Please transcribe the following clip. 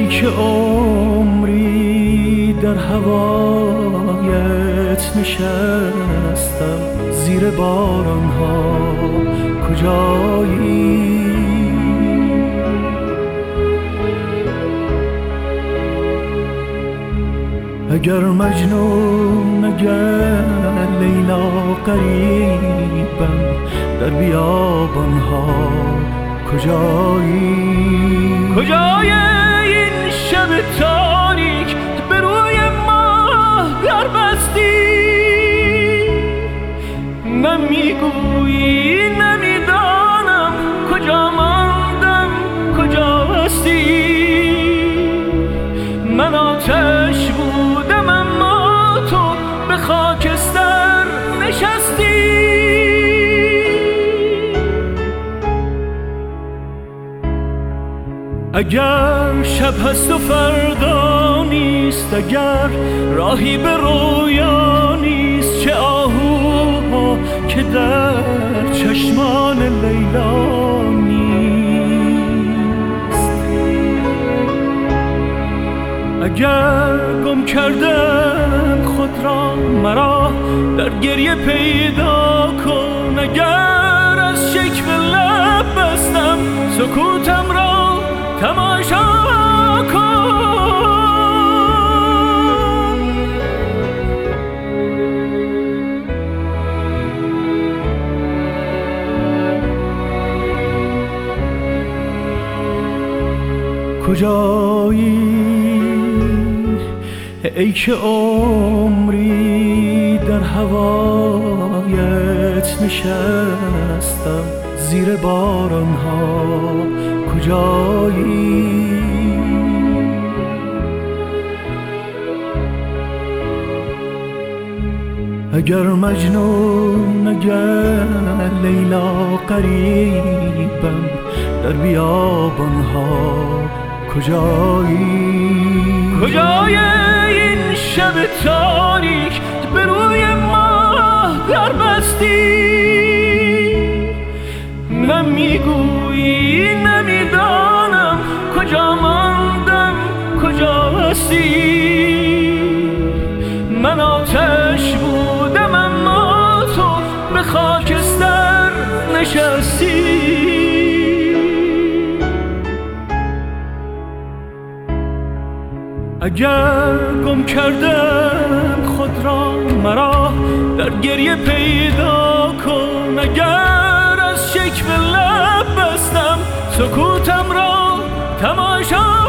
که عمری در هوایت نشستم، زیر بارانها کجایی؟ اگر مجنون، اگر لیلا غریبم، در بیابانها کجایی؟ کجای این شب تاریک به روی ماه در بستی؟ نمیگویی نمیدانم کجا ماندم کجا هستی. من آتش بودم اما تو به خاکستر نشستی. اگر شب هست و فردا نیست، اگر راهی به رویا نیست، چه آهوها که در چشمان لیلا نیست. اگر گم کردم خود را مرا در گریه پیدا کن. اگر از شکوه لب بستم سکوتم را تماشا کن. کجایی ای که عمری در هوایت نشستم، زیر بارانها کجایی؟ اگر مجنون، اگر لیلا غریبم، در بیابانها کجایی؟ کجای این شب تاریک به روی ماه در بستی؟ نمیگویی نمیدانم کجا ماندم کجا هستی. من آتش بودم اما تو به خاکستر نشستی. اگر گم کردم خود را مرا در گریه پیدا کن. اگر از شکوه لب بستم سکوتم را تماشا